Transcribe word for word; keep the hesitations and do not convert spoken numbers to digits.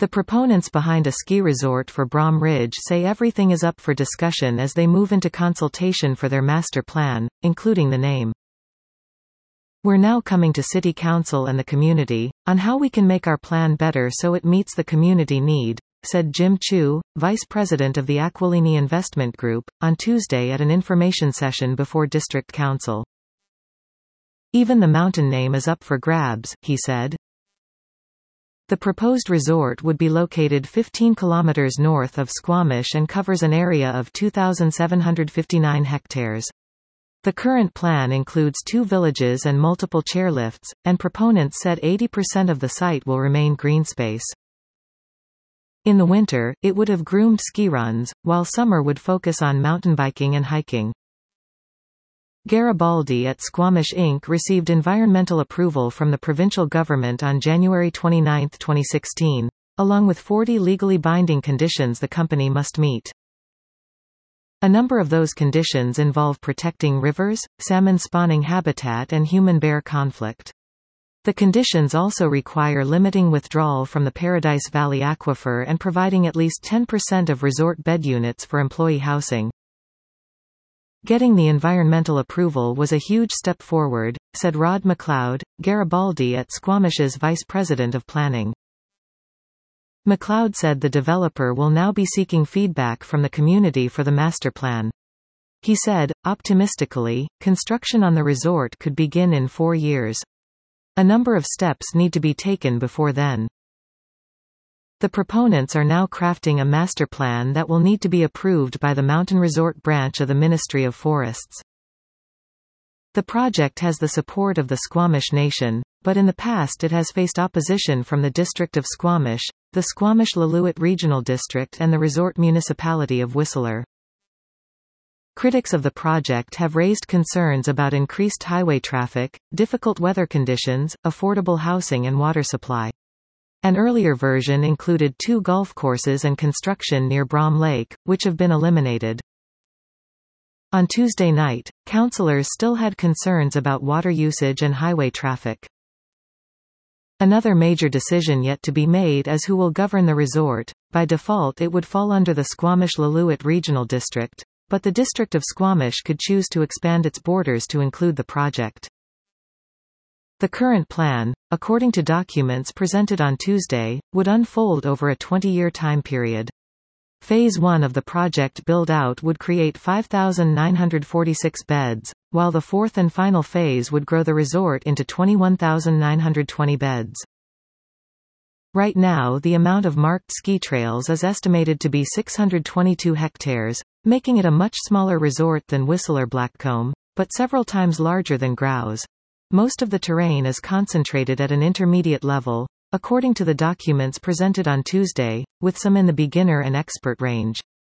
The proponents behind a ski resort for Brom Ridge say everything is up for discussion as they move into consultation for their master plan, including the name. "We're now coming to City Council and the community, on how we can make our plan better so it meets the community need," said Jim Chu, vice president of the Aquilini Investment Group, on Tuesday at an information session before District Council. "Even the mountain name is up for grabs," he said. The proposed resort would be located fifteen kilometers north of Squamish and covers an area of two thousand seven hundred fifty-nine hectares. The current plan includes two villages and multiple chairlifts, and proponents said eighty percent of the site will remain green space. In the winter, it would have groomed ski runs, while summer would focus on mountain biking and hiking. Garibaldi at Squamish Incorporated received environmental approval from the provincial government on January twenty-ninth, twenty sixteen, along with forty legally binding conditions the company must meet. A number of those conditions involve protecting rivers, salmon spawning habitat and human-bear conflict. The conditions also require limiting withdrawal from the Paradise Valley Aquifer and providing at least ten percent of resort bed units for employee housing. Getting the environmental approval was a huge step forward, said Rod McLeod, Garibaldi at Squamish's vice president of planning. McLeod said the developer will now be seeking feedback from the community for the master plan. He said, optimistically, construction on the resort could begin in four years. A number of steps need to be taken before then. The proponents are now crafting a master plan that will need to be approved by the Mountain Resort branch of the Ministry of Forests. The project has the support of the Squamish Nation, but in the past it has faced opposition from the District of Squamish, the Squamish-Lillooet Regional District and the resort municipality of Whistler. Critics of the project have raised concerns about increased highway traffic, difficult weather conditions, affordable housing and water supply. An earlier version included two golf courses and construction near Brom Lake, which have been eliminated. On Tuesday night, councillors still had concerns about water usage and highway traffic. Another major decision yet to be made is who will govern the resort. By default it would fall under the Squamish-Lillooet Regional District, but the District of Squamish could choose to expand its borders to include the project. The current plan, according to documents presented on Tuesday, would unfold over a twenty-year time period. Phase one of the project build-out would create five thousand nine hundred forty-six beds, while the fourth and final phase would grow the resort into twenty-one thousand nine hundred twenty beds. Right now the amount of marked ski trails is estimated to be six hundred twenty-two hectares, making it a much smaller resort than Whistler Blackcomb, but several times larger than Grouse. Most of the terrain is concentrated at an intermediate level, according to the documents presented on Tuesday, with some in the beginner and expert range.